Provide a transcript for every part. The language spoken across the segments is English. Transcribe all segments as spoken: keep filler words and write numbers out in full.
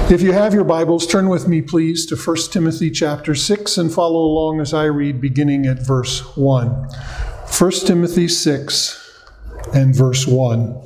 If you have your Bibles, turn with me, please, to First Timothy chapter six and follow along as I read, beginning at verse one. First Timothy six and verse one.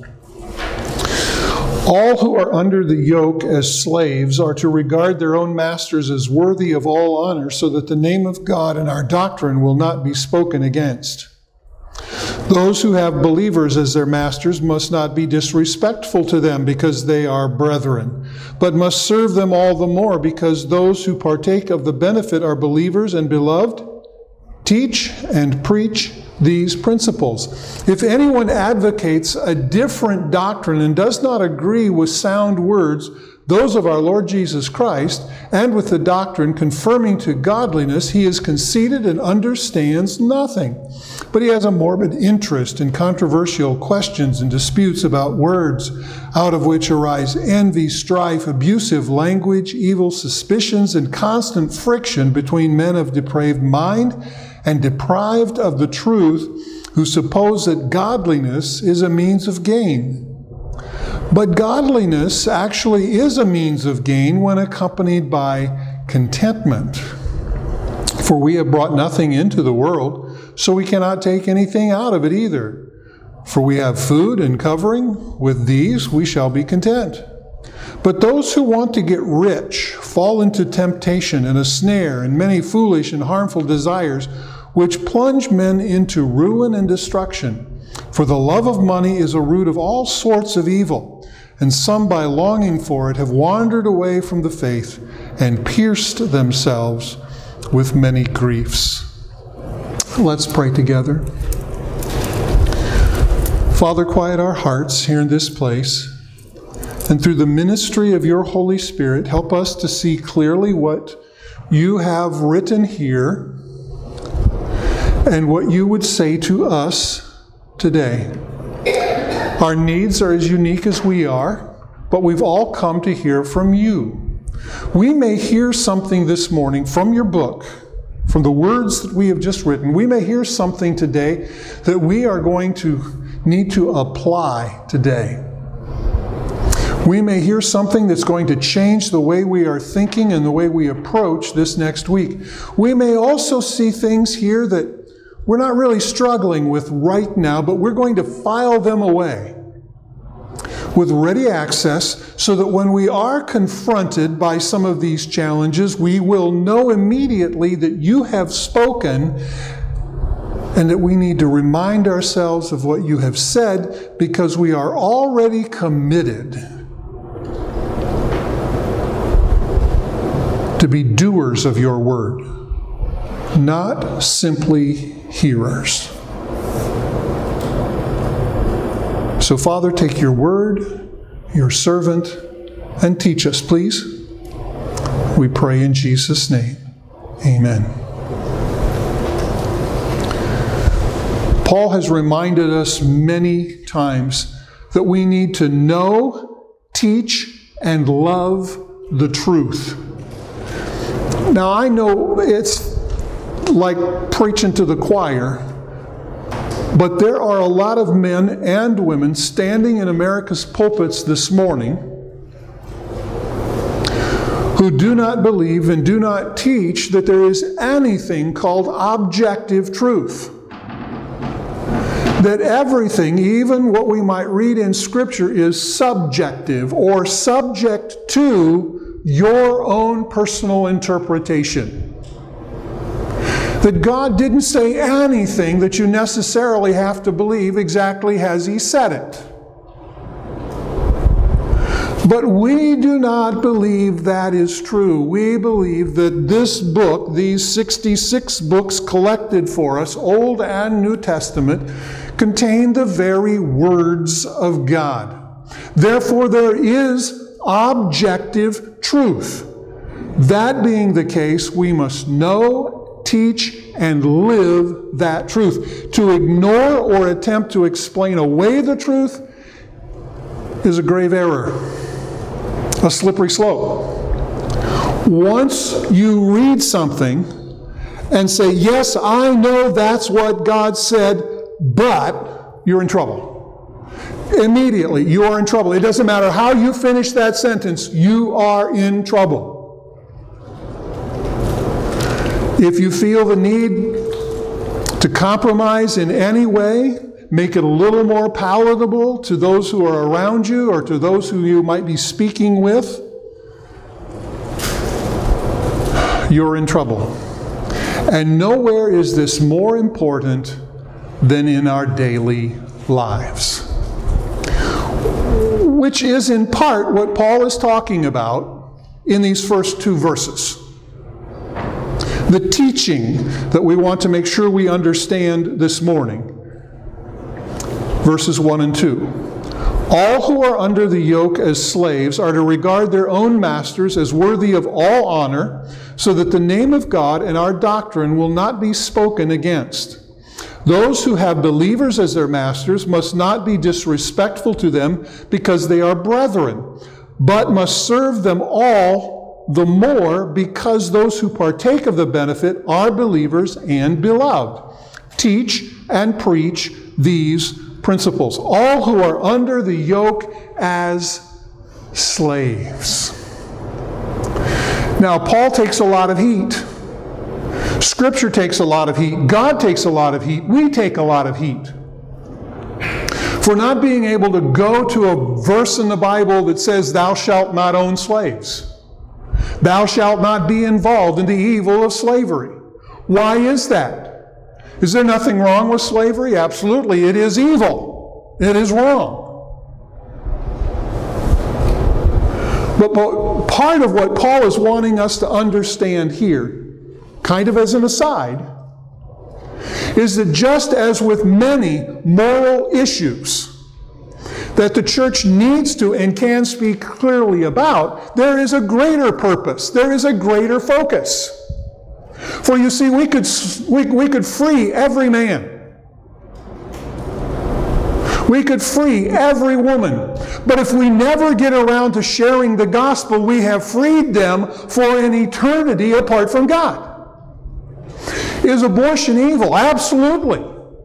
All who are under the yoke as slaves are to regard their own masters as worthy of all honor, so that the name of God and our doctrine will not be spoken against. Those who have believers as their masters must not be disrespectful to them because they are brethren, but must serve them all the more because those who partake of the benefit are believers and beloved. Teach and preach these principles. If anyone advocates a different doctrine and does not agree with sound words, those of our Lord Jesus Christ, and with the doctrine confirming to godliness, he is conceited and understands nothing. But he has a morbid interest in controversial questions and disputes about words, out of which arise envy, strife, abusive language, evil suspicions, and constant friction between men of depraved mind and deprived of the truth, who suppose that godliness is a means of gain. But godliness actually is a means of gain when accompanied by contentment. For we have brought nothing into the world, so we cannot take anything out of it either. For we have food and covering, with these we shall be content. But those who want to get rich fall into temptation and a snare and many foolish and harmful desires, which plunge men into ruin and destruction. For the love of money is a root of all sorts of evil, and some by longing for it have wandered away from the faith and pierced themselves with many griefs. Let's pray together. Father, quiet our hearts here in this place, and through the ministry of your Holy Spirit, help us to see clearly what you have written here and what you would say to us today. Our needs are as unique as we are, but we've all come to hear from you. We may hear something this morning from your book, from the words that we have just written. We may hear something today that we are going to need to apply today. We may hear something that's going to change the way we are thinking and the way we approach this next week. We may also see things here that we're not really struggling with right now, but we're going to file them away with ready access so that when we are confronted by some of these challenges, we will know immediately that you have spoken and that we need to remind ourselves of what you have said because we are already committed to be doers of your word, not simply hearers. So, Father, take your word, your servant, and teach us, please. We pray in Jesus' name. Amen. Paul has reminded us many times that we need to know, teach, and love the truth. Now, I know it's like preaching to the choir, but there are a lot of men and women standing in America's pulpits this morning who do not believe and do not teach that there is anything called objective truth. That everything, even what we might read in Scripture, is subjective or subject to your own personal interpretation. That God didn't say anything that you necessarily have to believe exactly as He said it. But we do not believe that is true. We believe that this book, these sixty-six books collected for us, Old and New Testament, contain the very words of God. Therefore, there is objective truth. That being the case, we must know, teach, and live that truth. To ignore or attempt to explain away the truth is a grave error, a slippery slope. Once you read something and say, yes, I know that's what God said, but you're in trouble. Immediately, you are in trouble. It doesn't matter how you finish that sentence, you are in trouble. If you feel the need to compromise in any way, make it a little more palatable to those who are around you or to those who you might be speaking with, you're in trouble. And nowhere is this more important than in our daily lives. Which is in part what Paul is talking about in these first two verses. The teaching that we want to make sure we understand this morning. Verses one and two. All who are under the yoke as slaves are to regard their own masters as worthy of all honor, so that the name of God and our doctrine will not be spoken against. Those who have believers as their masters must not be disrespectful to them because they are brethren, but must serve them all the more because those who partake of the benefit are believers and beloved. Teach and preach these principles. All who are under the yoke as slaves. Now, Paul takes a lot of heat. Scripture takes a lot of heat. God takes a lot of heat. We take a lot of heat for not being able to go to a verse in the Bible that says, thou shalt not own slaves. Thou shalt not be involved in the evil of slavery. Why is that? Is there nothing wrong with slavery? Absolutely. It is evil. It is wrong. But part of what Paul is wanting us to understand here, kind of as an aside, is that just as with many moral issues that the church needs to and can speak clearly about, there is a greater purpose. There is a greater focus. For you see, we could, we, we could free every man. We could free every woman. But if we never get around to sharing the gospel, we have freed them for an eternity apart from God. Is abortion evil? Absolutely.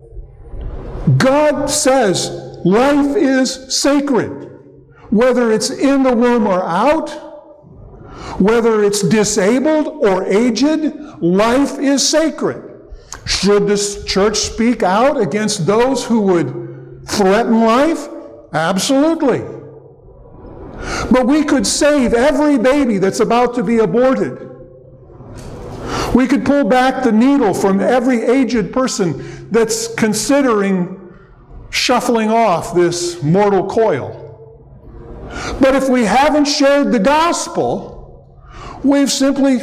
God says life is sacred. Whether it's in the womb or out, whether it's disabled or aged, life is sacred. Should this church speak out against those who would threaten life? Absolutely. But we could save every baby that's about to be aborted. We could pull back the needle from every aged person that's considering shuffling off this mortal coil. But if we haven't shared the gospel, we've simply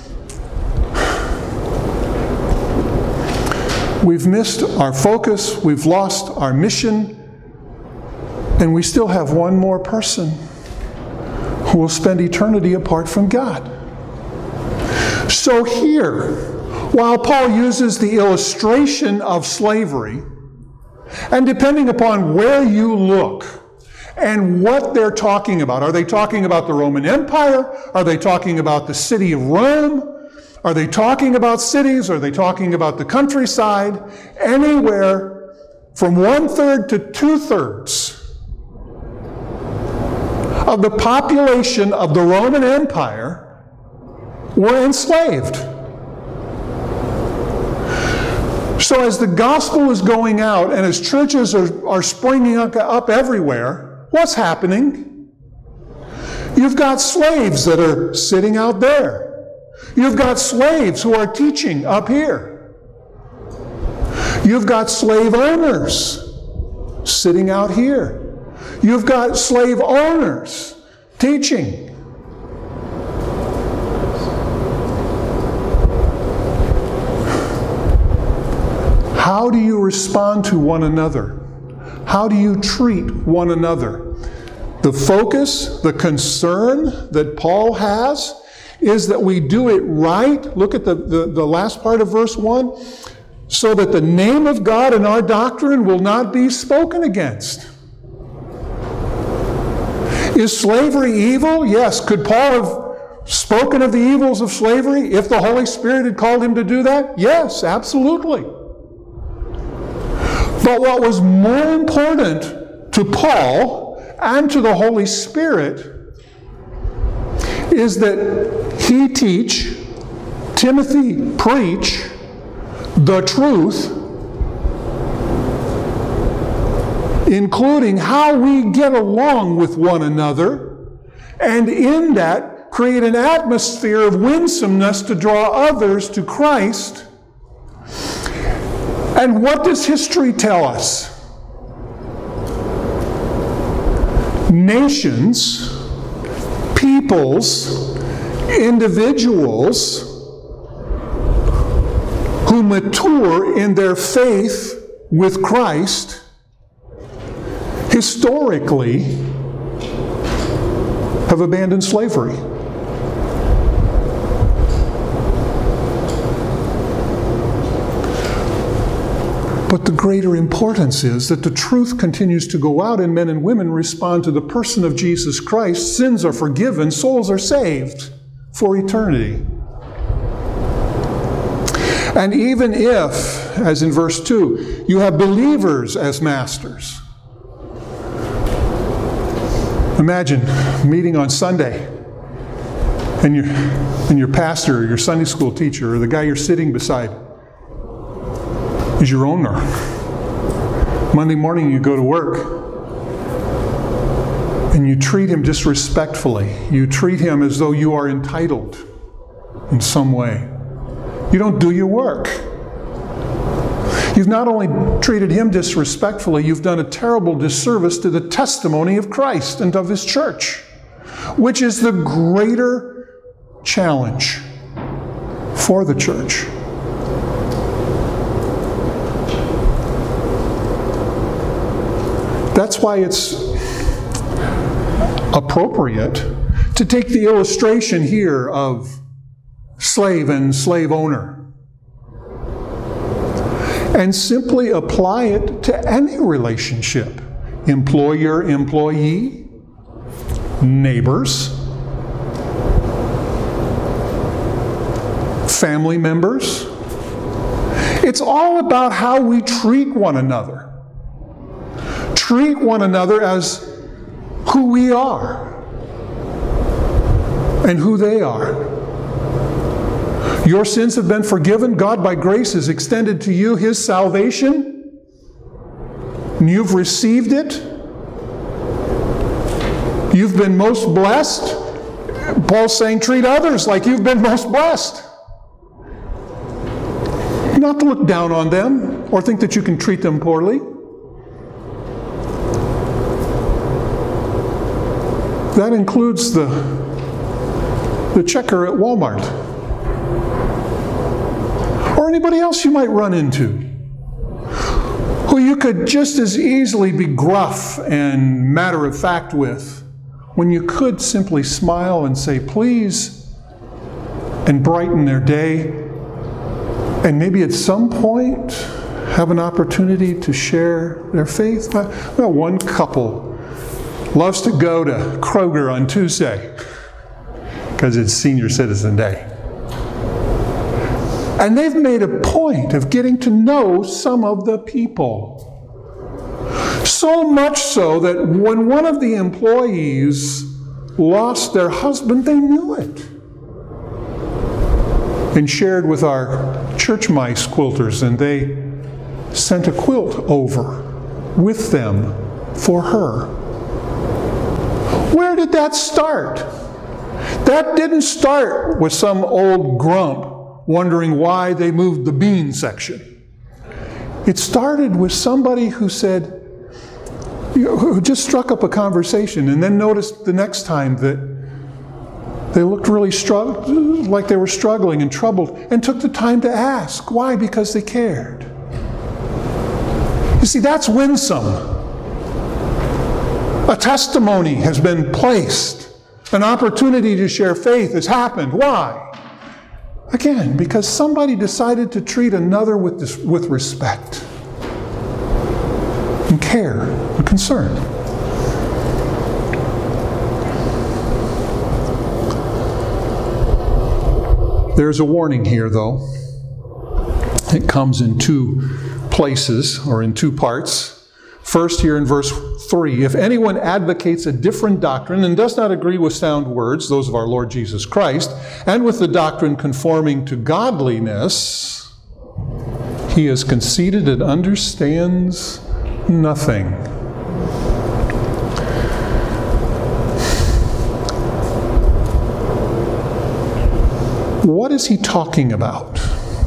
we've missed our focus, we've lost our mission, and we still have one more person who will spend eternity apart from God. So here, while Paul uses the illustration of slavery, and depending upon where you look and what they're talking about, are they talking about the Roman Empire? Are they talking about the city of Rome? Are they talking about cities? Are they talking about the countryside? Anywhere from one-third to two-thirds of the population of the Roman Empire were enslaved. So as the gospel is going out and as churches are, are springing up, up everywhere, what's happening? You've got slaves that are sitting out there. You've got slaves who are teaching up here. You've got slave owners sitting out here. You've got slave owners teaching. How do you respond to one another? How do you treat one another? The focus, the concern that Paul has is that we do it right. Look at the, the, the last part of verse one. So that the name of God and our doctrine will not be spoken against. Is slavery evil? Yes. Could Paul have spoken of the evils of slavery if the Holy Spirit had called him to do that? Yes, absolutely. But what was more important to Paul and to the Holy Spirit is that he teach, Timothy preach the truth, including how we get along with one another, and in that create an atmosphere of winsomeness to draw others to Christ. And what does history tell us? Nations, peoples, individuals who mature in their faith with Christ historically have abandoned slavery. But the greater importance is that the truth continues to go out and men and women respond to the person of Jesus Christ. Sins are forgiven, souls are saved for eternity. And even if, as in verse two, you have believers as masters. Imagine meeting on Sunday and your, and your pastor or your Sunday school teacher or the guy you're sitting beside is your owner. Monday morning you go to work and you treat him disrespectfully. You treat him as though you are entitled in some way. You don't do your work. You've not only treated him disrespectfully, you've done a terrible disservice to the testimony of Christ and of his church, which is the greater challenge for the church. That's why it's appropriate to take the illustration here of slave and slave owner and simply apply it to any relationship. Employer, employee, neighbors, family members. It's all about how we treat one another. Treat one another as who we are and who they are. Your sins have been forgiven. God, by grace, has extended to you his salvation. And you've received it. You've been most blessed. Paul's saying, treat others like you've been most blessed. Not to look down on them or think that you can treat them poorly. That includes the, the checker at Walmart. Or anybody else you might run into, who you could just as easily be gruff and matter-of-fact with, when you could simply smile and say, please, and brighten their day, and maybe at some point have an opportunity to share their faith. Well, one couple loves to go to Kroger on Tuesday because it's Senior Citizen Day. And they've made a point of getting to know some of the people. So much so that when one of the employees lost their husband, they knew it. And shared with our church mice quilters, and they sent a quilt over with them for her. Where did that start? That didn't start with some old grump wondering why they moved the bean section. It started with somebody who said, you know, who just struck up a conversation and then noticed the next time that they looked really strugg- like they were struggling and troubled, and took the time to ask. Why? Because they cared. You see, that's winsome. A testimony has been placed. An opportunity to share faith has happened. Why? Again, because somebody decided to treat another with this, with respect and care and concern. There's a warning here, though. It comes in two places, or in two parts. First, here in verse three, if anyone advocates a different doctrine and does not agree with sound words, those of our Lord Jesus Christ, and with the doctrine conforming to godliness, he is conceited and understands nothing. What is he talking about?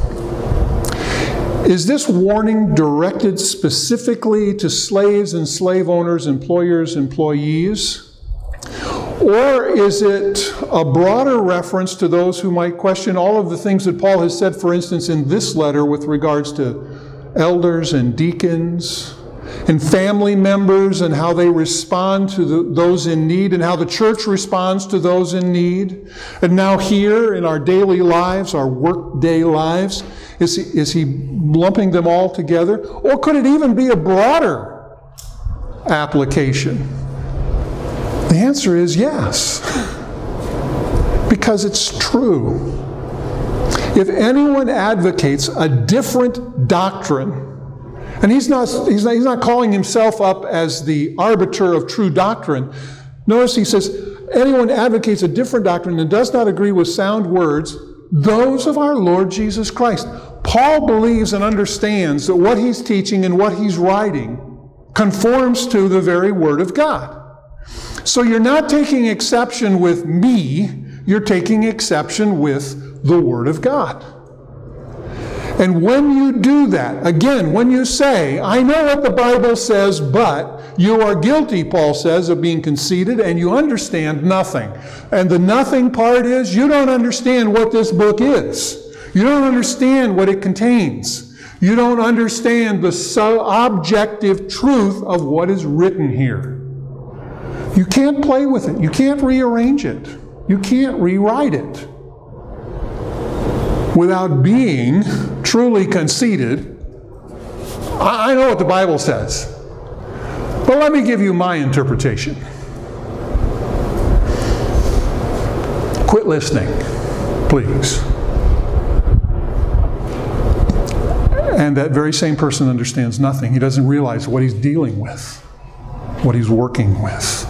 Is this warning directed specifically to slaves and slave owners, employers, employees? Or is it a broader reference to those who might question all of the things that Paul has said, for instance, in this letter with regards to elders and deacons and family members and how they respond to the, those in need and how the church responds to those in need? And now here in our daily lives, our work-day lives, is he, is he lumping them all together? Or could it even be a broader application? The answer is yes, because it's true. If anyone advocates a different doctrine, and he's not, he's not, he's not calling himself up as the arbiter of true doctrine. Notice he says, anyone advocates a different doctrine and does not agree with sound words, those of our Lord Jesus Christ. Paul believes and understands that what he's teaching and what he's writing conforms to the very Word of God. So you're not taking exception with me, you're taking exception with the Word of God. And when you do that, again, when you say, I know what the Bible says, but you are guilty, Paul says, of being conceited and you understand nothing. And the nothing part is you don't understand what this book is. You don't understand what it contains. You don't understand the so objective truth of what is written here. You can't play with it. You can't rearrange it. You can't rewrite it. Without being truly conceited, I know what the Bible says. But let me give you my interpretation. Quit listening, please. And that very same person understands nothing. He doesn't realize what he's dealing with, what he's working with.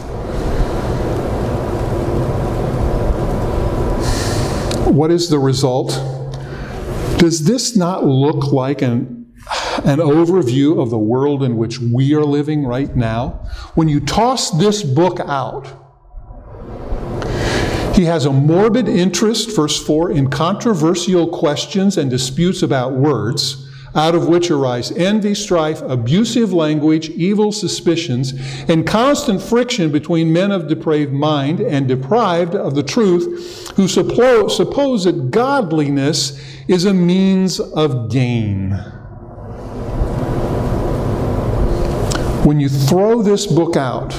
What is the result? Does this not look like an, an overview of the world in which we are living right now? When you toss this book out, he has a morbid interest, verse four, in controversial questions and disputes about words, out of which arise envy, strife, abusive language, evil suspicions, and constant friction between men of depraved mind and deprived of the truth, who suppose, suppose that godliness is a means of gain. When you throw this book out,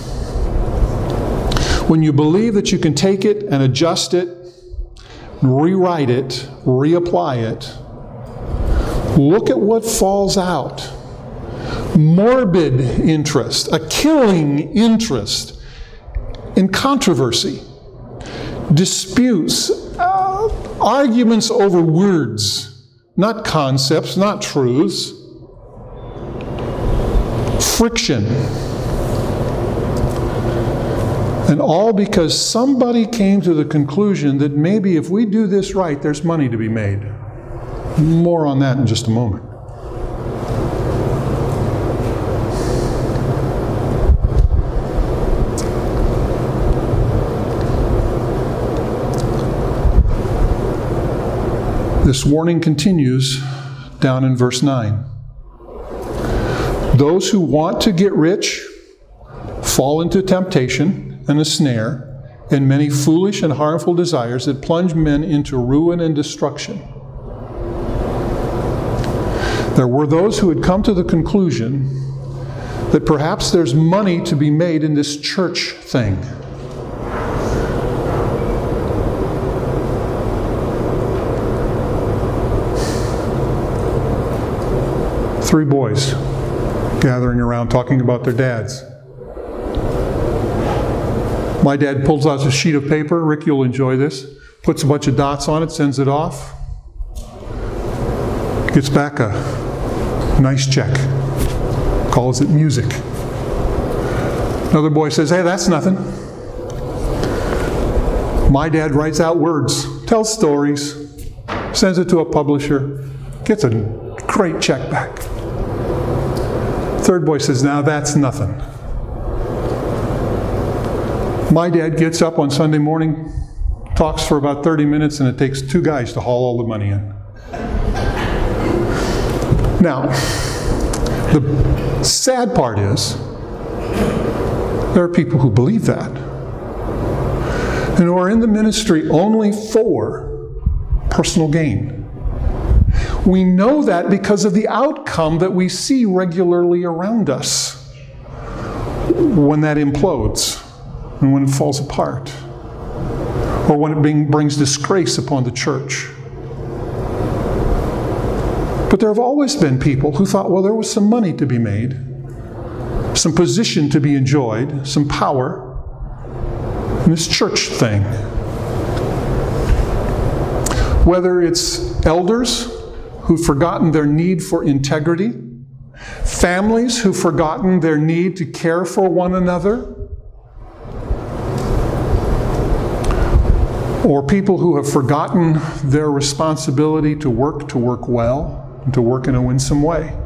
when you believe that you can take it and adjust it, rewrite it, reapply it, look at what falls out. Morbid interest, a killing interest in controversy, disputes, uh, arguments over words, not concepts, not truths, friction. And all because somebody came to the conclusion that maybe if we do this right, there's money to be made. More on that in just a moment. This warning continues down in verse nine. Those who want to get rich fall into temptation and a snare and many foolish and harmful desires that plunge men into ruin and destruction. There were those who had come to the conclusion that perhaps there's money to be made in this church thing. Three boys gathering around talking about their dads. My dad pulls out a sheet of paper. Rick, you'll enjoy this. Puts a bunch of dots on it, sends it off. Gets back a nice check. calls it music. Another boy says, hey, that's nothing. My dad writes out words, tells stories, sends it to a publisher, gets a great check back. Third boy says, now that's nothing. My dad gets up on Sunday morning, talks for about thirty minutes, and it takes two guys to haul all the money in. Now, the sad part is, there are people who believe that, and who are in the ministry only for personal gain. We know that because of the outcome that we see regularly around us when that implodes and when it falls apart, or when it being, brings disgrace upon the church. But there have always been people who thought, well, there was some money to be made, some position to be enjoyed, some power in this church thing. Whether it's elders who've forgotten their need for integrity, families who've forgotten their need to care for one another, or people who have forgotten their responsibility to work, to work well, and to work in a winsome way.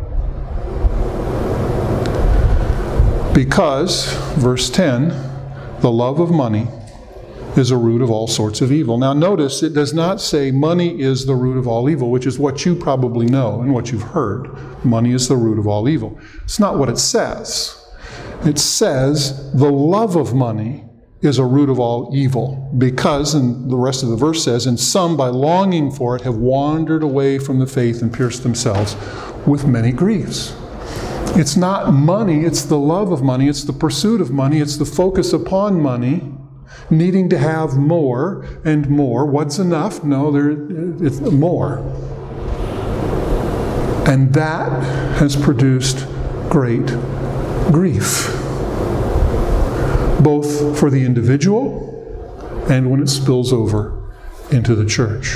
Because, verse ten, the love of money is a root of all sorts of evil. Now notice, it does not say money is the root of all evil, which is what you probably know and what you've heard. Money is the root of all evil. It's not what it says. It says the love of money is a root of all evil, because, and the rest of the verse says, and some by longing for it have wandered away from the faith and pierced themselves with many griefs. It's not money, it's the love of money, it's the pursuit of money, it's the focus upon money, needing to have more and more. What's enough? No, there, it's more. And that has produced great grief, both for the individual and when it spills over into the church.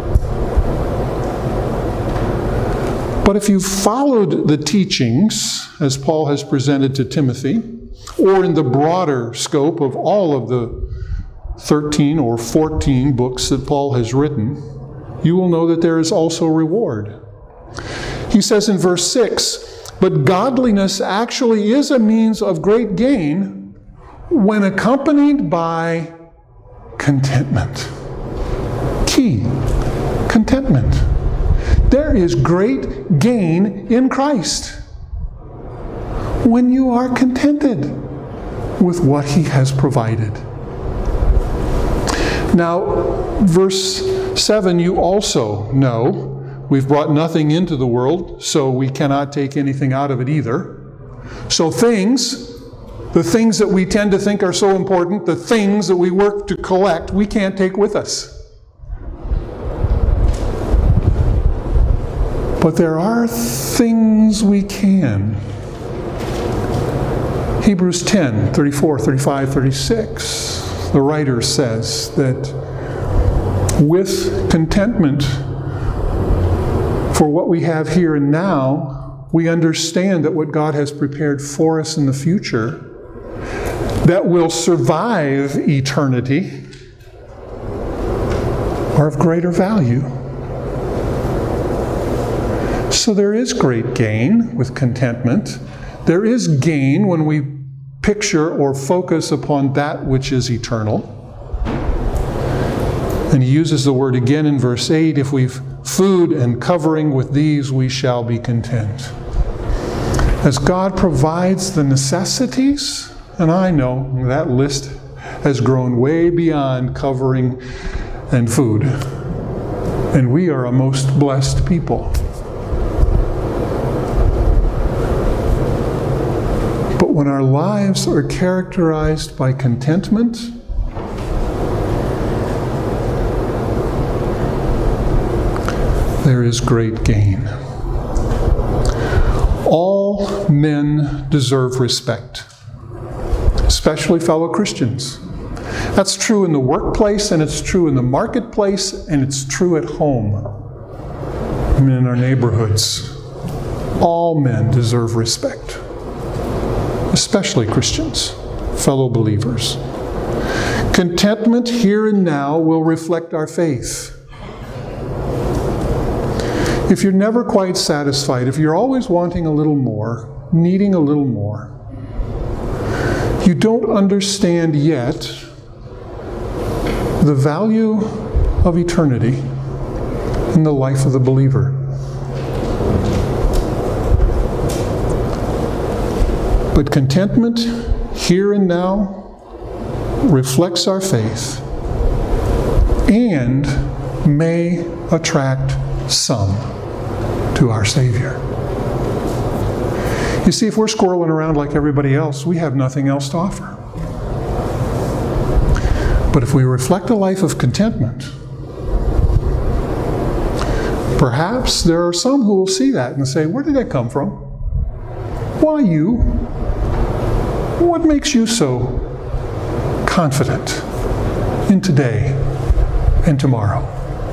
But if you've followed the teachings as Paul has presented to Timothy, or in the broader scope of all of the thirteen or fourteen books that Paul has written, you will know that there is also reward. He says in verse six, but godliness actually is a means of great gain when accompanied by contentment. Key, contentment. There is great gain in Christ when you are contented with what He has provided. Now, verse seven, you also know, we've brought nothing into the world, so we cannot take anything out of it either. So things, the things that we tend to think are so important, the things that we work to collect, we can't take with us. But there are things we can. Hebrews ten, thirty-four, thirty-five, thirty-six, the writer says that with contentment for what we have here and now, we understand that what God has prepared for us in the future, that will survive eternity, are of greater value. So there is great gain with contentment. There is gain when we picture or focus upon that which is eternal. And he uses the word again in verse eight, if we've food and covering with these, we shall be content. As God provides the necessities, and I know that list has grown way beyond covering and food. And we are a most blessed people. But when our lives are characterized by contentment, there is great gain. All men deserve respect, especially fellow Christians. That's true in the workplace, and it's true in the marketplace, and it's true at home and in our neighborhoods. All men deserve respect. especially Christians, fellow believers. Contentment here and now will reflect our faith. If you're never quite satisfied, if you're always wanting a little more, needing a little more, you don't understand yet the value of eternity in the life of the believer. But contentment here and now reflects our faith and may attract some to our Savior. You see, if we're squirreling around like everybody else, we have nothing else to offer. But if we reflect a life of contentment, perhaps there are some who will see that and say, where did that come from? Why you? What makes you so confident in today and tomorrow?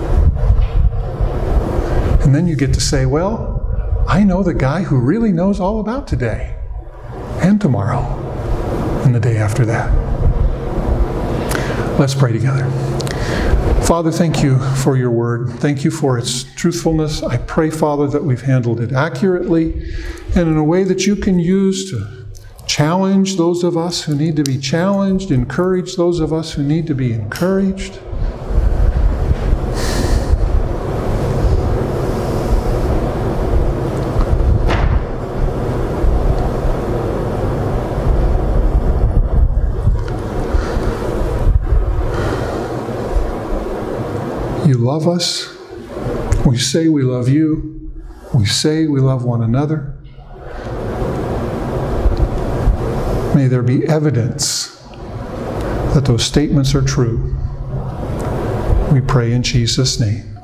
And then you get to say, well, I know the guy who really knows all about today and tomorrow and the day after that. Let's pray together. Father, thank you for your word. Thank you for its truthfulness. I pray, Father, that we've handled it accurately and in a way that you can use to challenge those of us who need to be challenged, encourage those of us who need to be encouraged. You love us. We say we love you. We say we love one another. May there be evidence that those statements are true. We pray in Jesus' name.